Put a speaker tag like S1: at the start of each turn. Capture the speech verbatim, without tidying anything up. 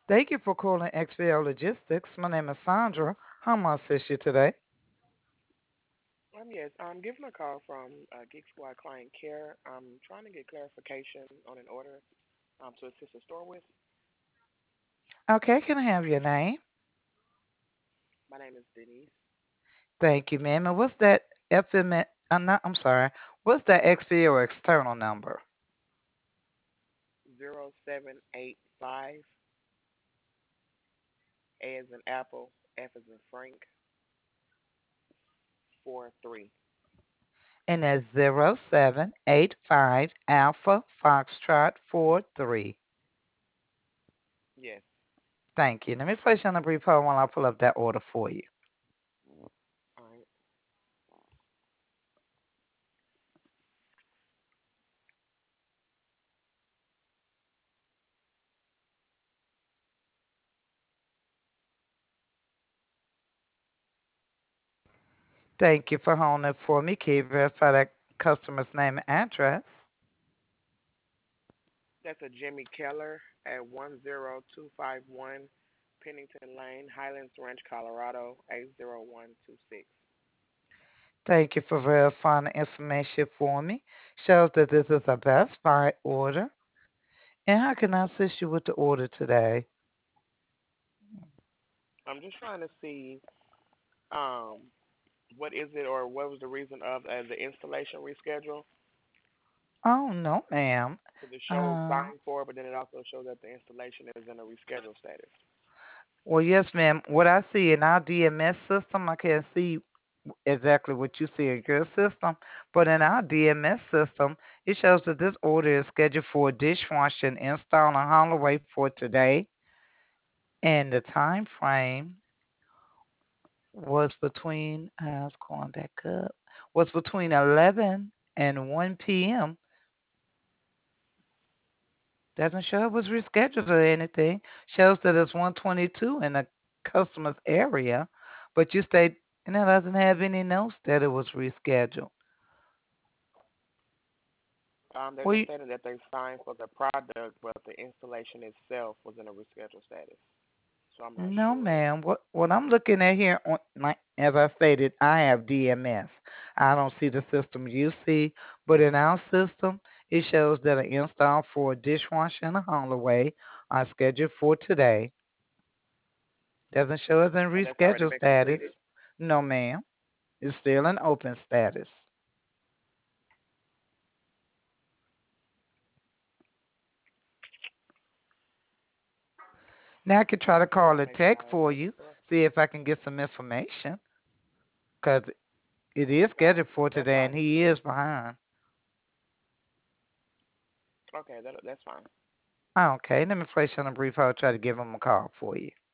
S1: Thank you for calling X P L Logistics. My name is Sandra. How may I assist you today?
S2: Um, yes, I'm giving a call from uh, Geek Squad Client Care. I'm trying to get clarification on an order um, to assist the store with.
S1: Okay, can I have your name?
S2: My name is Denise.
S1: Thank you, ma'am. And what's that F M? I'm not, I'm sorry. What's that X P L external number?
S2: Zero seven eight five A as in Apple, F as in Frank, four three.
S1: And that's zero seven eight five Alpha Foxtrot four three.
S2: Yes.
S1: Thank you. Let me place you on a brief hold while I pull up that order for you.
S2: All right.
S1: Thank you for holding it for me. Can you verify that customer's name and address?
S2: That's a Jimmy Keller at one zero two five one Pennington Lane, Highlands Ranch, Colorado, eight zero one two six.
S1: Thank you for verifying the information for me. Shows that this is a Best Buy order. And how can I assist you with the order today?
S2: I'm just trying to see um, what is it or what was the reason of uh, the installation reschedule.
S1: Oh, no, ma'am.
S2: Because it shows
S1: Uh,
S2: signed for, but then it also shows that the installation is in a reschedule status.
S1: well, yes, ma'am. What I see in our D M S system, I can't see exactly what you see in your system, but in our D M S system, it shows that this order is scheduled for a dishwasher install in Holloway for today, and the time frame was between, I was going back up, was between eleven and one p m. Doesn't show it was rescheduled or anything. Shows that it's one twenty-two in the customer's area, but you state and it doesn't have any notes that it was rescheduled.
S2: Um, they're
S1: Well,
S2: just
S1: you,
S2: stating that they signed for the product, but the installation itself was in a reschedule status. So I'm not
S1: no,
S2: sure.
S1: ma'am. What what I'm looking at here, on, like as I stated, I have D M S. I don't see the system you see, but in our system, it shows that an install for a dishwasher and a Holloway are scheduled for today. Doesn't show us in
S2: And that's already
S1: reschedule
S2: been completed.
S1: status. No, ma'am. It's still in open status. Now I could try to
S2: Let
S1: call
S2: me
S1: a
S2: make sure
S1: tech
S2: I have
S1: for
S2: that
S1: you,
S2: correct.
S1: see if I can get some information, because it is
S2: Um,
S1: scheduled for
S2: that's
S1: today
S2: fine.
S1: and he is behind.
S2: Okay, that that's fine.
S1: Okay, let me place you on a brief hold, try to give him a call for you.